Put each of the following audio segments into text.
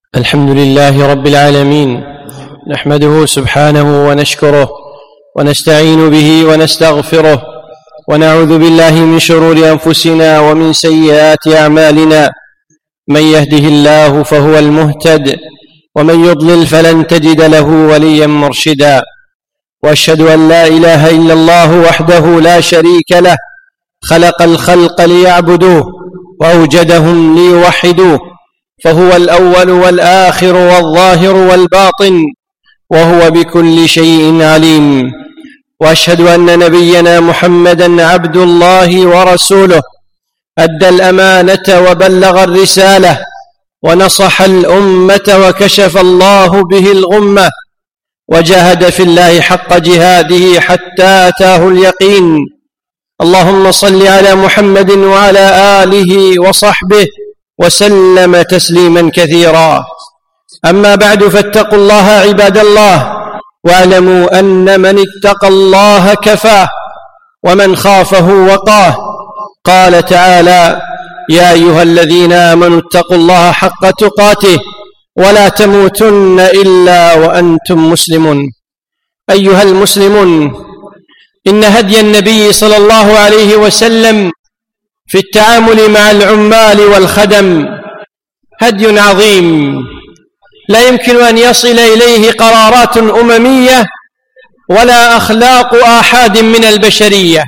الحمد لله رب العالمين، نحمده سبحانه ونشكره ونستعين به ونستغفره، ونعوذ بالله من شرور أنفسنا ومن سيئات أعمالنا. من يهده الله فهو المهتد، ومن يضلل فلن تجد له وليا مرشدا. وأشهد أن لا إله إلا الله وحده لا شريك له، خلق الخلق ليعبدوه وأوجدهم ليوحدوه، فهو الأول والآخر والظاهر والباطن، وهو بكل شيء عليم. وأشهد أن نبينا محمدًا عبد الله ورسوله، أدى الأمانة وبلغ الرسالة ونصح الأمة وكشف الله به الغمة، وجاهد في الله حق جهاده حتى أتاه اليقين. اللهم صل على محمد وعلى آله وصحبه وسلم تسليما كثيرا. أما بعد، فاتقوا الله عباد الله، واعلموا أن من اتقى الله كفاه، ومن خافه وقاه. قال تعالى: يا أيها الذين آمنوا اتقوا الله حق تقاته ولا تموتن إلا وأنتم مسلمون. أيها المسلمون، إن هدي النبي صلى الله عليه وسلم في التعامل مع العمال والخدم هدي عظيم، لا يمكن أن يصل إليه قرارات أممية ولا أخلاق آحاد من البشرية،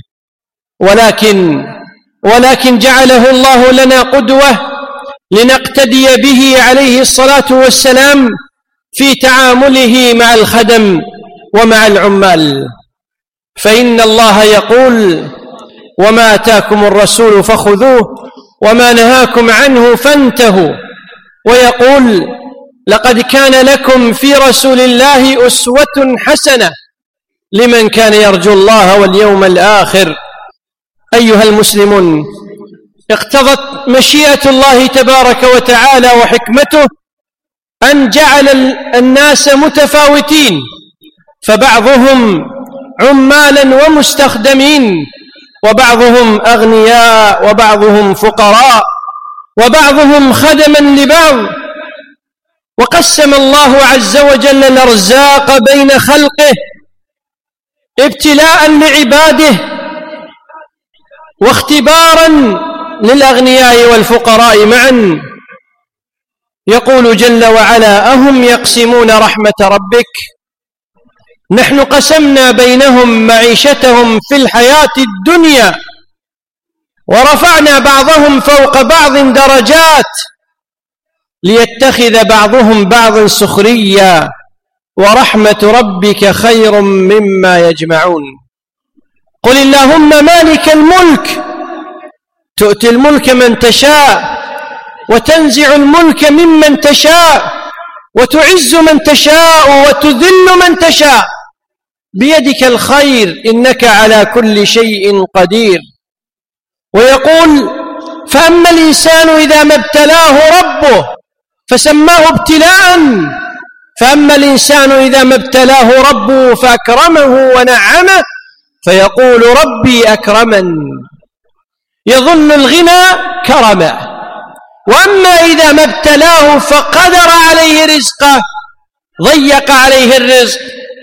ولكن جعله الله لنا قدوة لنقتدي به عليه الصلاة والسلام في تعامله مع الخدم ومع العمال. فإن الله يقول: وما آتاكم الرسول فخذوه وما نهاكم عنه فانتهوا. ويقول: لقد كان لكم في رسول الله أسوة حسنة لمن كان يرجو الله واليوم الآخر. أيها المسلمون، اقتضت مشيئة الله تبارك وتعالى وحكمته أن جعل الناس متفاوتين، فبعضهم عمالا ومستخدمين، وبعضهم أغنياء وبعضهم فقراء، وبعضهم خدما لبعض. وقسم الله عز وجل الأرزاق بين خلقه ابتلاء لعباده واختبارا للأغنياء والفقراء معا. يقول جل وعلا: أهم يقسمون رحمة ربك؟ نحن قسمنا بينهم معيشتهم في الحياة الدنيا ورفعنا بعضهم فوق بعض درجات ليتخذ بعضهم بعضا سخريا ورحمة ربك خير مما يجمعون. قل اللهم مالك الملك تؤتي الملك من تشاء وتنزع الملك ممن تشاء وتعز من تشاء وتذل من تشاء، بيدك الخير إنك على كل شيء قدير. ويقول: فأما الإنسان إذا ما ابتلاه ربه فسماه ابتلاء، فأما الإنسان إذا ما ابتلاه ربه فأكرمه ونعمه فيقول ربي أكرمن، يظن الغنى كرمه. وأما إذا ما ابتلاه فقدر عليه رزقه ضيق عليه الرزق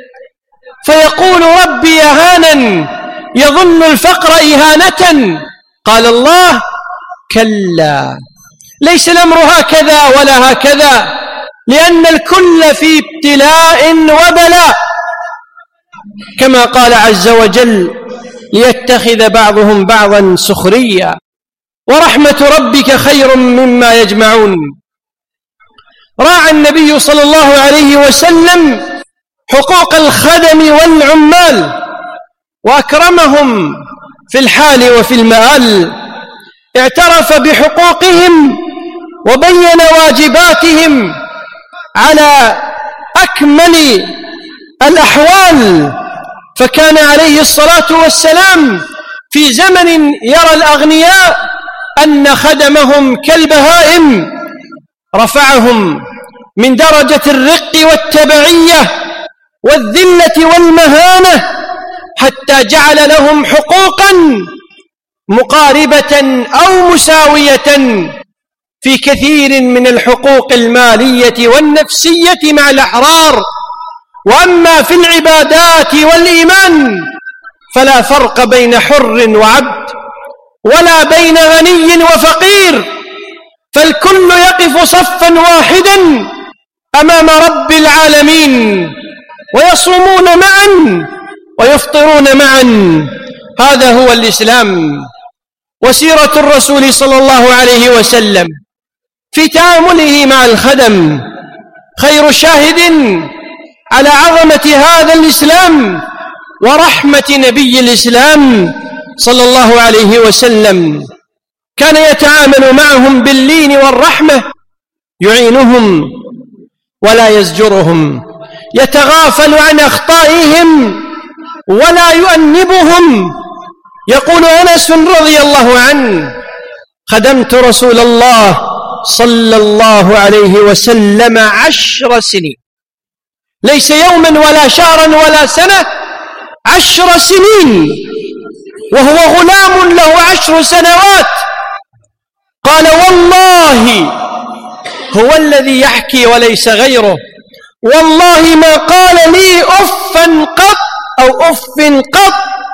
فيقول ربي أهانن، يظن الفقر إهانة. قال الله: كلا، ليس الأمر هكذا ولا هكذا، لأن الكل في ابتلاء وبلاء، كما قال عز وجل: ليتخذ بعضهم بعضا سخريا ورحمة ربك خير مما يجمعون. راعى النبي صلى الله عليه وسلم حقوق الخدم والعمال وأكرمهم في الحال وفي المآل، اعترف بحقوقهم وبين واجباتهم على أكمل الأحوال. فكان عليه الصلاة والسلام في زمن يرى الأغنياء أن خدمهم كالبهائم رفعهم من درجة الرق والتبعية والذلة والمهانة حتى جعل لهم حقوقا مقاربة أو مساوية في كثير من الحقوق المالية والنفسية مع الأحرار. وأما في العبادات والإيمان فلا فرق بين حر وعبد ولا بين غني وفقير، فالكل يقف صفا واحدا أمام رب العالمين، ويصومون معا ويفطرون معا. هذا هو الإسلام. وسيرة الرسول صلى الله عليه وسلم في تعامله مع الخدم خير شاهد على عظمة هذا الإسلام ورحمة نبي الإسلام صلى الله عليه وسلم. كان يتعامل معهم باللين والرحمة، يعينهم ولا يزجرهم، يتغافل عن أخطائهم ولا يؤنبهم. يقول أنس رضي الله عنه: خدمت رسول الله صلى الله عليه وسلم 10 سنين، ليس يوما ولا شهرا ولا سنة، 10 سنين، وهو غلام له 10 سنوات. قال: والله هو الذي يحكي وليس غيره، والله ما قال لي أفا قط أو أف قط،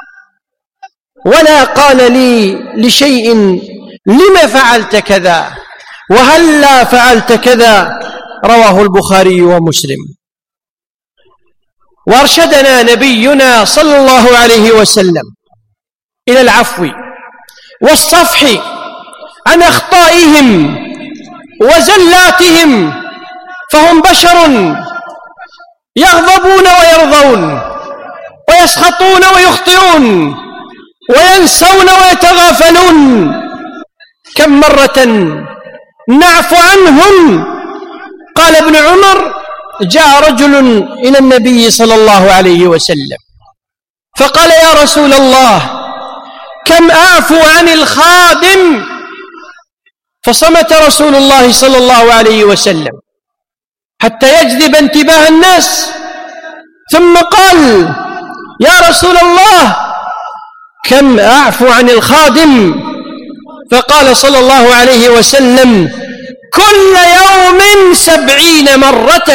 ولا قال لي لشيء لم فعلت كذا وهلا فعلت كذا. رواه البخاري ومسلم. وارشدنا نبينا صلى الله عليه وسلم إلى العفو والصفح عن أخطائهم وزلاتهم، فهم بشر يغضبون ويرضون ويسخطون ويخطئون وينسون ويتغافلون. كم مرة نعفو عنهم؟ قال ابن عمر: جاء رجل إلى النبي صلى الله عليه وسلم فقال: يا رسول الله، كم أعفو عن الخادم؟ فصمت رسول الله صلى الله عليه وسلم حتى يجذب انتباه الناس، ثم قال: يا رسول الله، كم أعفو عن الخادم؟ فقال صلى الله عليه وسلم: كل يوم 70 مرة.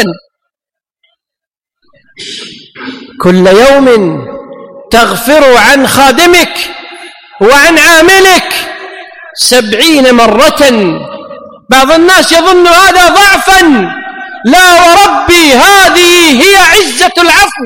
كل يوم تغفر عن خادمك وعن عاملك 70 مرة. بعض الناس يظن هذا ضعفا، لا وربي، هذه هي عزة العفو،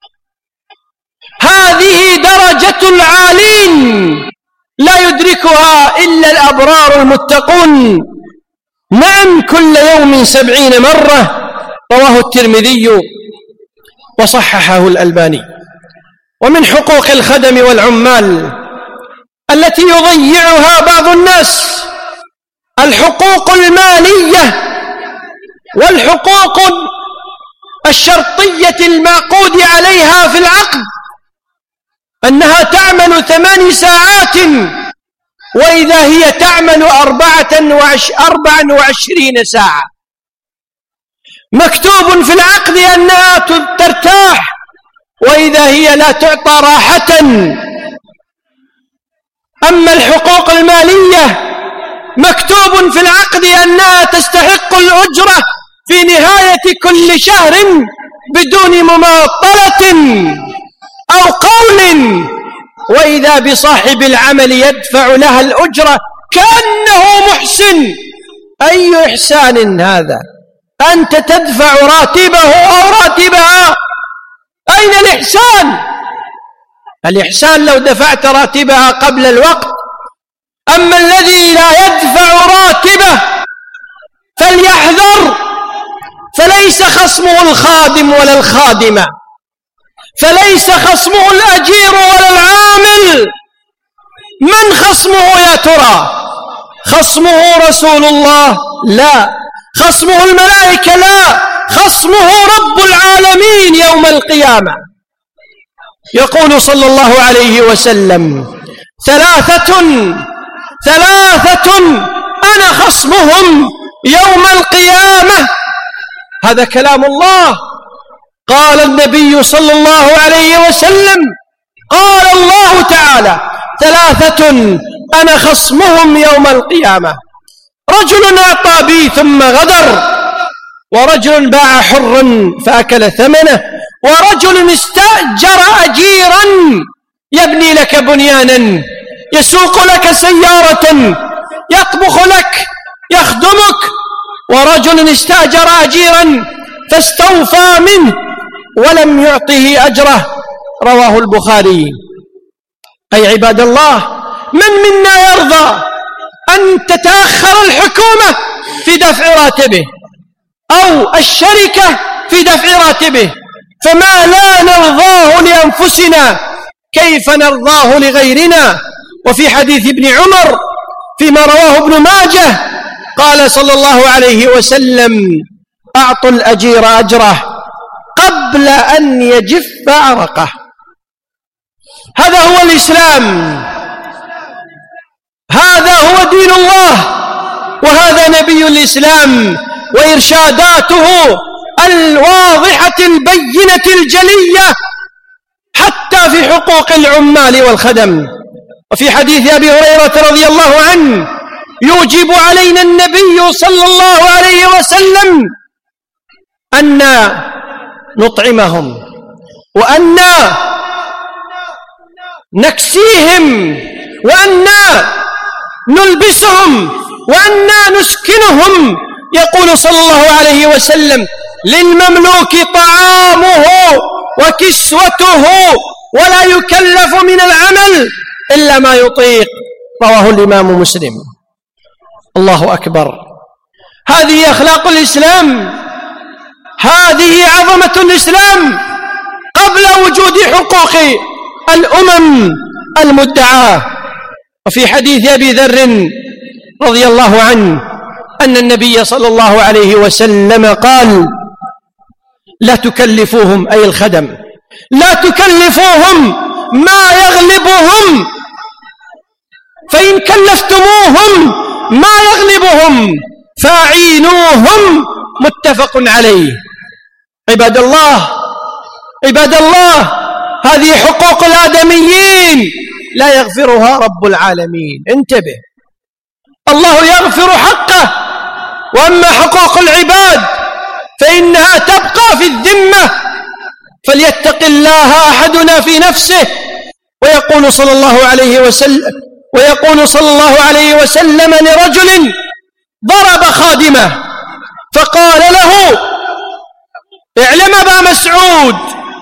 هذه درجة العالين لا يدركها إلا الأبرار المتقون. نعم، كل يوم 70 مرة. رواه الترمذي وصححه الألباني. ومن حقوق الخدم والعمال التي يضيعها بعض الناس الحقوق المالية والحقوق الشرطية المعقود عليها في العقد، أنها تعمل 8 ساعات وإذا هي تعمل 24 ساعة. مكتوب في العقد أنها ترتاح وإذا هي لا تعطى راحة. أما الحقوق المالية مكتوب في العقد أنها تستحق الأجرة في نهاية كل شهر بدون مماطلة أو قول، وإذا بصاحب العمل يدفع لها الأجرة كأنه محسن. أي إحسان هذا؟ أنت تدفع راتبه أو راتبها، أين الإحسان؟ الإحسان لو دفعت راتبها قبل الوقت. أما الذي لا يدفع راتبه فليحذر، فليس خصمه الخادم ولا الخادمة، فليس خصمه الأجير ولا العامل. من خصمه يا ترى؟ خصمه رسول الله؟ لا. خصمه الملائكة؟ لا. خصمه رب العالمين يوم القيامة. يقول صلى الله عليه وسلم: ثلاثة أنا خصمهم يوم القيامة. هذا كلام الله. قال النبي صلى الله عليه وسلم، قال الله تعالى: 3 أنا خصمهم يوم القيامة: رجل أعطى بي ثم غدر، ورجل باع حرا فأكل ثمنه، ورجل استأجر أجيرا يبني لك بنيانا، يسوق لك سيارة، يطبخ لك، يخدمك، ورجل استأجر أجيرا فاستوفى منه ولم يعطه أجره. رواه البخاري. أي عباد الله، من منا يرضى أن تتأخر الحكومة في دفع راتبه أو الشركة في دفع راتبه؟ فما لا نرضاه لأنفسنا كيف نرضاه لغيرنا؟ وفي حديث ابن عمر فيما رواه ابن ماجه قال صلى الله عليه وسلم: أعطوا الأجير أجره قبل أن يجف عرقه. هذا هو الإسلام، هذا هو دين الله، وهذا نبي الإسلام وإرشاداته الواضحة البينة الجلية حتى في حقوق العمال والخدم. وفي حديث أبي هريرة رضي الله عنه: يوجب علينا النبي صلى الله عليه وسلم أن نطعمهم وأن نكسيهم وأن نلبسهم وأن نسكنهم. يقول صلى الله عليه وسلم: للمملوك طعامه وكسوته ولا يكلف من العمل إلا ما يطيق. رواه الإمام مسلم. الله أكبر. هذه أخلاق الإسلام، هذه عظمة الإسلام قبل وجود حقوق الأمم المدعاة. وفي حديث أبي ذر رضي الله عنه أن النبي صلى الله عليه وسلم قال: لا تكلفوهم، أي الخدم، لا تكلفوهم ما يغلبهم، فإن كلفتموهم ما يغلبهم فأعينوهم. متفق عليه. عباد الله، عباد الله، هذه حقوق الآدميين لا يغفرها رب العالمين. انتبه، الله يغفر حقه، وأما حقوق العباد فإنها تبقى في الذمة. فليتق الله أحدنا في نفسه. ويقول صلى الله عليه وسلم لرجل ضرب خادمه فقال له: اعلم أبا مسعود،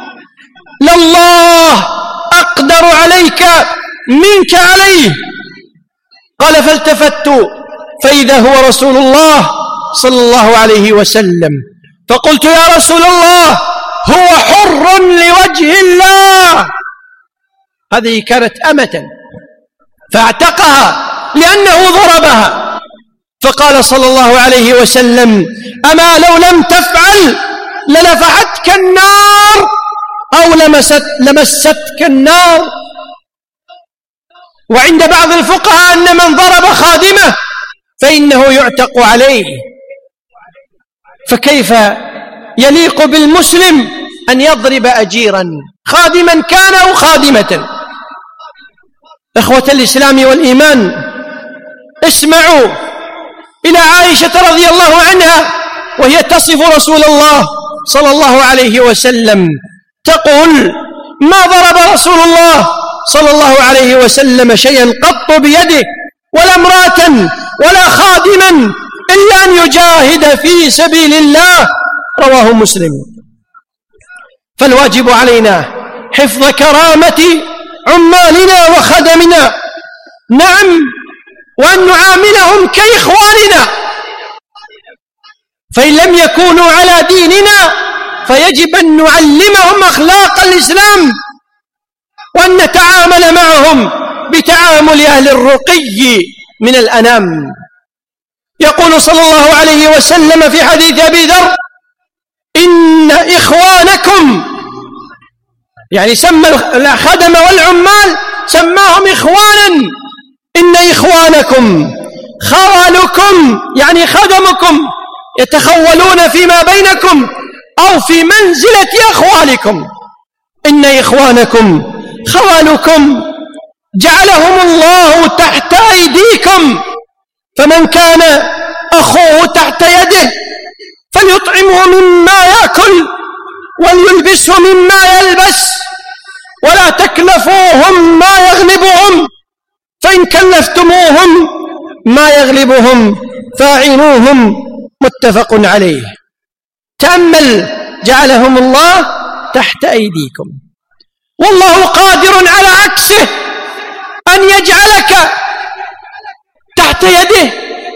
لله أقدر عليك منك عليه. قال: فالتفت فإذا هو رسول الله صلى الله عليه وسلم، فقلت: يا رسول الله، هو حر لوجه الله. هذه كانت أمة فاعتقها لأنه ضربها. فقال صلى الله عليه وسلم: أما لو لم تفعل لنفحتك النار أو لمستك النار. وعند بعض الفقهاء أن من ضرب خادمه فإنه يعتق عليه. فكيف يليق بالمسلم أن يضرب أجيرا، خادما كان أو خادمة؟ إخوة الإسلام والإيمان، اسمعوا إلى عائشة رضي الله عنها وهي تصف رسول الله صلى الله عليه وسلم، تقول: ما ضرب رسول الله صلى الله عليه وسلم شيئا قط بيده، ولا امرأة ولا خادما، إلا أن يجاهد في سبيل الله. رواه مسلم. فالواجب علينا حفظ كرامة عمالنا وخدمنا، نعم، وأن نعاملهم كإخواننا، فإن لم يكونوا على ديننا فيجب أن نعلمهم أخلاق الإسلام، وأن نتعامل معهم بتعامل أهل الرقي من الأنام. يقول صلى الله عليه وسلم في حديث أبي ذر: إن إخوانكم، يعني سمى الخدم والعمال سماهم إخوانا، إن إخوانكم خولكم، يعني خدمكم، يتخولون فيما بينكم أو في منزلة أخوالكم. إن إخوانكم خولكم جعلهم الله تحت أيديكم، فمن كان أخوه تحت يده فليطعمه مما يأكل وليلبسه مما يلبس، ولا تكلفوهم ما يغلبهم، فإن كلفتموهم ما يغلبهم فاعينوهم. متفق عليه. تأمل، جعلهم الله تحت أيديكم، والله قادر على عكسه أن يجعلك تحت يده،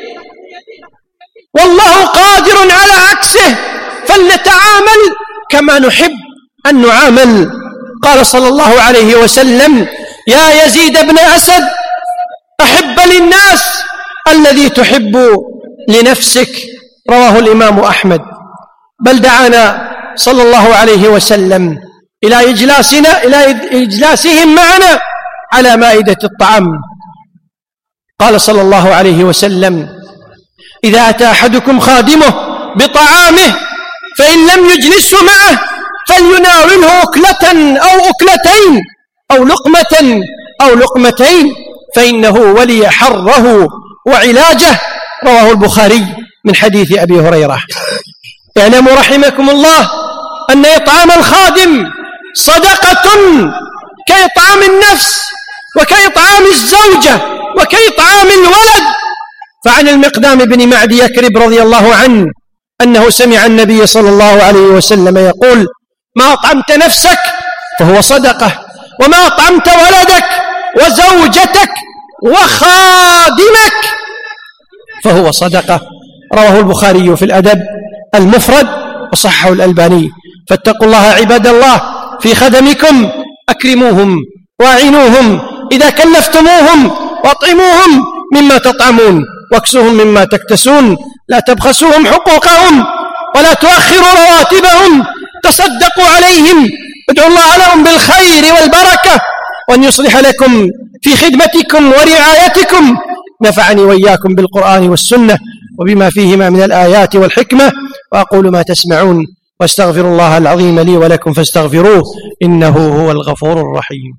والله قادر على عكسه، فلنتعامل كما نحب أن نعامل. قال صلى الله عليه وسلم: يا يزيد بن أسد، أحب للناس الذي تحب لنفسك. رواه الإمام أحمد. بل دعانا صلى الله عليه وسلم إلى إجلاسهم معنا على مائدة الطعام. قال صلى الله عليه وسلم: إذا أتى أحدكم خادمه بطعامه فإن لم يجلسه معه فليناوله أكلة أو أكلتين أو لقمة أو لقمتين، فإنه ولي حره وعلاجه. رواه البخاري من حديث أبي هريرة. اعلموا رحمكم الله أن إطعام الخادم صدقة كإطعام النفس وكإطعام الزوجة وكإطعام الولد. فعن المقدام بن معدي يكرب رضي الله عنه أنه سمع النبي صلى الله عليه وسلم يقول: ما أطعمت نفسك فهو صدقة، وما أطعمت ولدك وزوجتك وخادمك فهو صدقة. رواه البخاري في الأدب المفرد وصححه الألباني. فاتقوا الله عباد الله في خدمكم، أكرموهم وأعينوهم إذا كلفتموهم، وأطعموهم مما تطعمون واكسوهم مما تكتسون. لا تبخسوهم حقوقهم ولا تؤخروا رواتبهم، تصدقوا عليهم، ادعوا الله لهم بالخير والبركة، وأن يصلح لكم في خدمتكم ورعايتكم. نفعني وإياكم بالقرآن والسنة وبما فيهما من الآيات والحكمة. وأقول ما تسمعون، واستغفر الله العظيم لي ولكم فاستغفروه إنه هو الغفور الرحيم.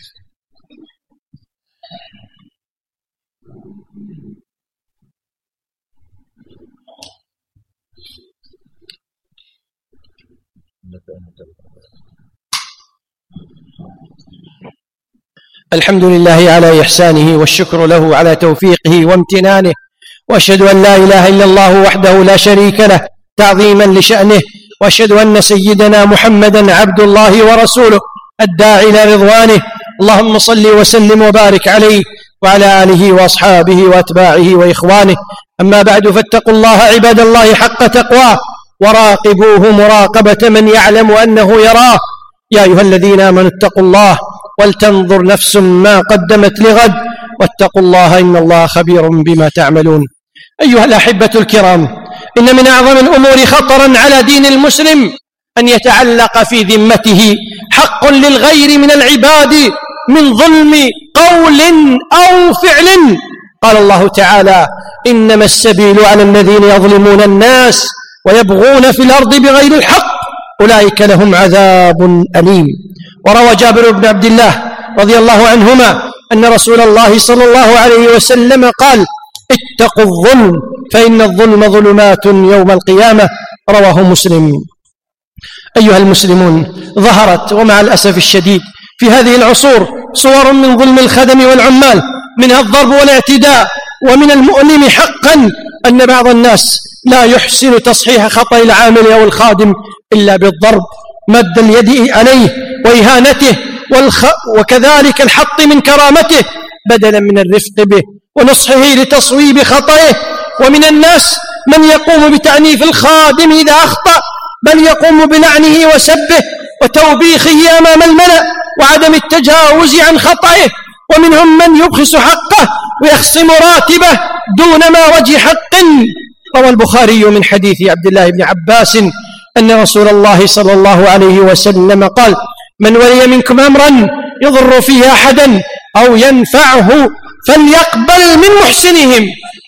الحمد لله على إحسانه، والشكر له على توفيقه وامتنانه، وأشهد أن لا إله إلا الله وحده لا شريك له تعظيما لشأنه، وأشهد أن سيدنا محمدا عبد الله ورسوله الداعي إلى رضوانه. اللهم صل وسلم وبارك عليه وعلى آله وأصحابه وأتباعه وإخوانه. أما بعد، فاتقوا الله عباد الله حق تقواه، وراقبوه مراقبة من يعلم أنه يراه. يا أيها الذين آمنوا اتقوا الله ولتنظر نفس ما قدمت لغد، واتقوا الله إن الله خبير بما تعملون. أيها الأحبة الكرام، إن من أعظم الأمور خطرا على دين المسلم أن يتعلق في ذمته حق للغير من العباد من ظلم قول أو فعل. قال الله تعالى: إنما السبيل على الذين يظلمون الناس ويبغون في الأرض بغير الحق أولئك لهم عذاب أليم. وروى جابر بن عبد الله رضي الله عنهما أن رسول الله صلى الله عليه وسلم قال: اتقوا الظلم فإن الظلم ظلمات يوم القيامة. رواه مسلم. أيها المسلمون، ظهرت ومع الأسف الشديد في هذه العصور صور من ظلم الخدم والعمال، منها الضرب والاعتداء. ومن المؤلم حقا أن بعض الناس لا يحسن تصحيح خطأ العامل أو الخادم إلا بالضرب، مد اليد عليه وإهانته، وكذلك الحط من كرامته بدلا من الرفق به ونصحه لتصويب خطئه. ومن الناس من يقوم بتعنيف الخادم إذا أخطأ، بل يقوم بلعنه وسبه وتوبيخه أمام الملأ وعدم التجاوز عن خطئه. ومنهم من يبخس حقه ويخصم راتبه دون ما وجه حق. روى البخاري من حديث عبد الله بن عباس أن رسول الله صلى الله عليه وسلم قال: من ولي منكم أمرا يضر فيه أحدا أو ينفعه فليقبل من محسنهم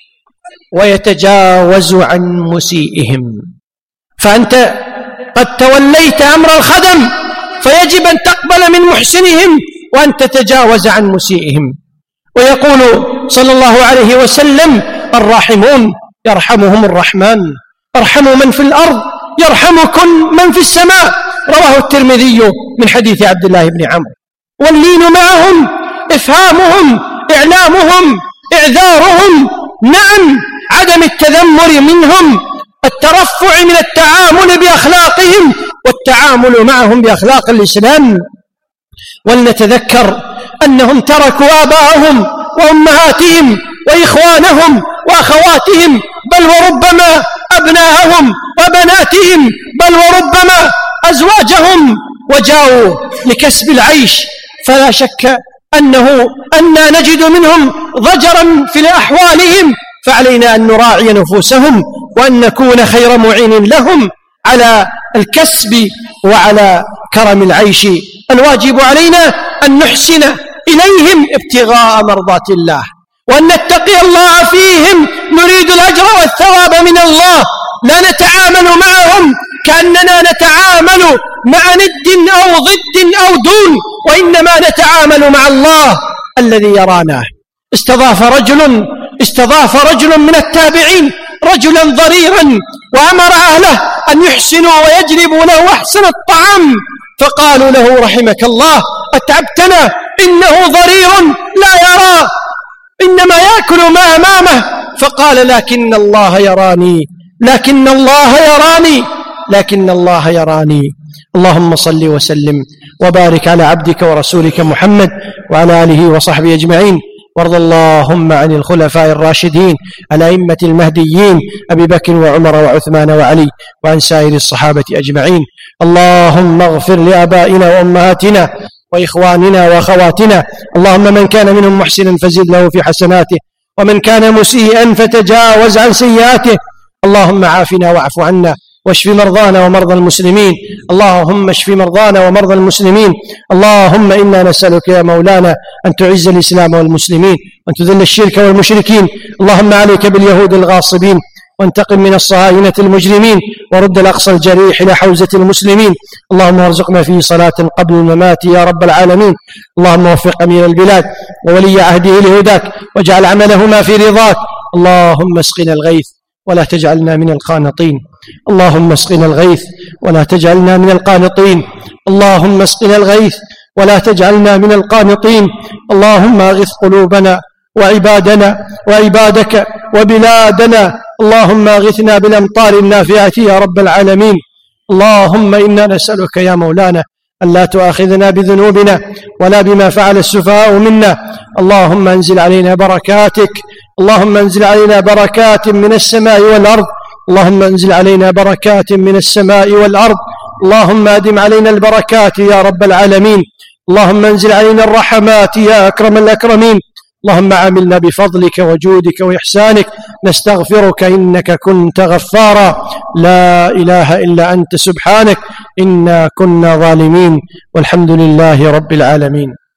ويتجاوز عن مسيئهم. فأنت قد توليت أمر الخدم، فيجب أن تقبل من محسنهم وأن تتجاوز عن مسيئهم. ويقول صلى الله عليه وسلم: الراحمون يرحمهم الرحمن. ارحموا من في الأرض يرحمكم من في السماء. رواه الترمذي من حديث عبد الله بن عمرو. واللين معهم إفهامهم، إعلامهم، إعذارهم، نعم، عدم التذمر منهم، الترفع من التعامل بأخلاقهم والتعامل معهم بأخلاق الإسلام. ولنتذكر أنهم تركوا آباءهم وأمهاتهم وإخوانهم وأخواتهم، بل وربما أبناءهم وبناتهم، بل وربما أزواجهم، وجاءوا لكسب العيش. فلا شك أننا نجد منهم ضجرا في أحوالهم، فعلينا أن نراعي نفوسهم وأن نكون خير معين لهم على الكسب وعلى كرم العيش. الواجب علينا أن نحسن إليهم ابتغاء مرضات الله، وأن نتقي الله فيهم، نريد الأجر والثواب من الله، لا نتعامل معهم كأننا نتعامل مع ند أو ضد أو دون، وإنما نتعامل مع الله الذي يرانا. استضاف رجل من التابعين رجلا ضريرا، وأمر أهله أن يحسنوا ويجلبوا له أحسن الطعام، فقالوا له: رحمك الله، أتعبتنا، إنه ضرير لا يرى، إنما يأكل ما أمامه. فقال: لكن الله يراني. اللهم صل وسلم وبارك على عبدك ورسولك محمد وعلى آله وصحبه أجمعين. وارض اللهم عن الخلفاء الراشدين الأئمة المهديين أبي بكر وعمر وعثمان وعلي، وعن سائر الصحابة أجمعين. اللهم اغفر لآبائنا وأمهاتنا وإخواننا وأخواتنا. اللهم من كان منهم محسنا فزد له في حسناته، ومن كان مسيئا فتجاوز عن سيئاته. اللهم عافنا واعف عنا، واشف مرضانا ومرضى المسلمين. اللهم اشف مرضانا ومرضى المسلمين. اللهم إنا نسألك يا مولانا أن تعز الإسلام والمسلمين، وأن تذل الشرك والمشركين. اللهم عليك باليهود الغاصبين، وانتقم من الصهاينة المجرمين، ورد الأقصى الجريح إلى حوزة المسلمين. اللهم ارزقنا فيه صلاة قبل الممات يا رب العالمين. اللهم وفق أمير البلاد وولي عهده لهداك، واجعل عملهما في رضاك. اللهم اسقنا الغيث ولا تجعلنا من القانطين. اللهم اسقنا الغيث ولا تجعلنا من القانطين. اللهم اسقنا الغيث ولا تجعلنا من القانطين. اللهم اغث قلوبنا وعبادك وبلادنا. اللهم اغثنا بالأمطار النافعة يا رب العالمين. اللهم إنا نسألك يا مولانا أن لا تؤاخذنا بذنوبنا ولا بما فعل السفهاء منا. اللهم انزل علينا بركاتك، اللهم انزل علينا بركات من السماء والأرض. اللهم انزل علينا بركات من السماء والأرض. اللهم أدم علينا البركات يا رب العالمين. اللهم انزل علينا الرحمات يا أكرم الأكرمين. اللهم عاملنا بفضلك وجودك وإحسانك. نستغفرك إنك كنت غفارا. لا إله إلا أنت سبحانك إنا كنا ظالمين. والحمد لله رب العالمين.